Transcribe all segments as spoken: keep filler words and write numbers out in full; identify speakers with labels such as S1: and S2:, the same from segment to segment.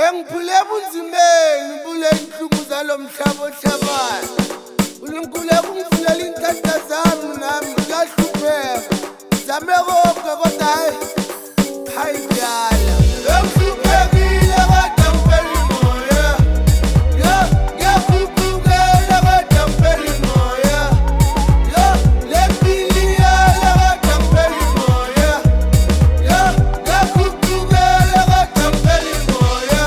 S1: Engiphule bunzimeni ubule inhlungu zalomhlaba ohlabayo. uNkulunkulu ungivulela inhlanhla zami nami ngiyahlupheka. Zame konke kodwa hayi hayi dala. Engihluphekile kodwa ngifela imoya. Yo ngiyakhuphukela kodwa ngifela imoya. Yo lempiliyala kodwa ngifela imoya. Yo ngiyakhuphukela kodwa ngifela imoya.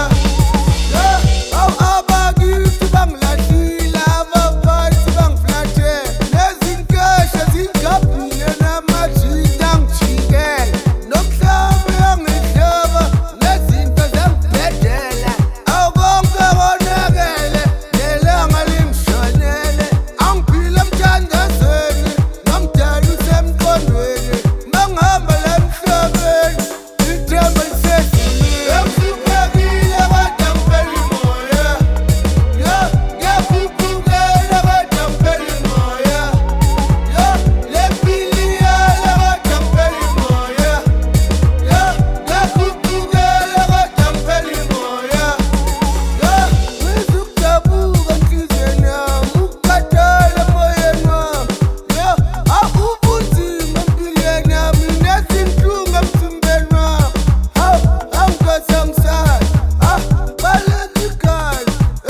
S1: Yo awu abakithi bangilahlile abaphathi bangiflathela. Nezinkeshe zingigabhile namajita angijikela. Nomhlaba uyangihleba nezinto zangibhedela. Awu konke konakele nelanga lingishonele. Angiphile emthandazweni nomdali usemqondweni. Mangihamba la emhlabeni ithemba lisedlulile. Engihluphekile kodwa ngifela imoya. Yo ngiyakhuphukela kodwa ngifela imoya. Yo lempiliyala kodwa ngifela imoya. Yo ngiyakhuphukela kodwa ngifela imoya. Yo ngizukudabuka enhliziyweni yami ukukhathala emoyeni wami. Yo akubunzima empilweni yami nezinhlungu emzimbeni wami. Hawu angikazangisazi ah baleka igazi.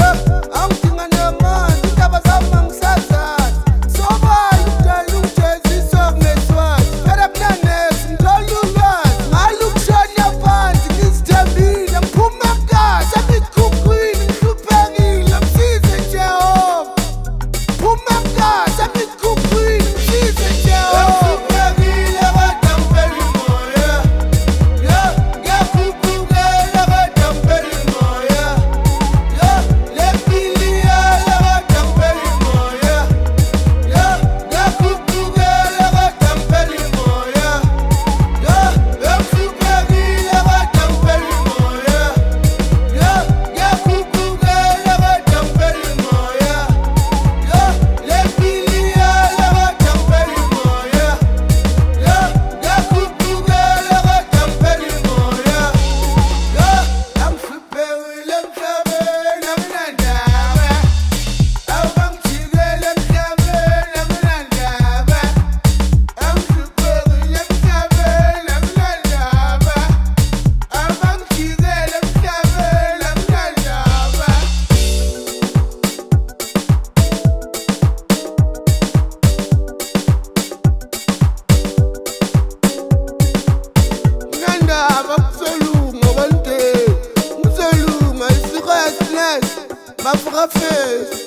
S1: Eh angidinga namanzi indaba zami angisazazi. Sobala udala ungijeziswa kungeswazi. Phela kunanesi ngithola ulwazi ngalo ukushona phansi ngizithembile ngiphuma kahle emikhukhwini ngihluphekile msize Jehova. Phuma kahle emikhukhwini msize Jehova. Engihluphekile kodwa ngifela imoya. Yo ngiyakhuphukela kodwa ngifela imoya. Yo lempiliyala kodwa ngifela imoya. Yo ngiyakhuphukela kodwa ngifela imoya. Yo engihluphekile kodwa ngifela imoya. Yo ngiyakhuphukela kodwa ngifela imoya. Yo lempiliyala kodwa ngifela imoya. Yo ngiyakhuphukela kodwa ngifela imoya. Yo angihluphekile emhlabeni anginandaba. Awu bangijikela emhlabeni anginandaba. Angihluphekile emhlabeni anginandaba. Awu bangijikela emhlabeni anginandaba. Nginandaba kusolunga one day. Ngizolunga isiko yasinesi. Mavuka face.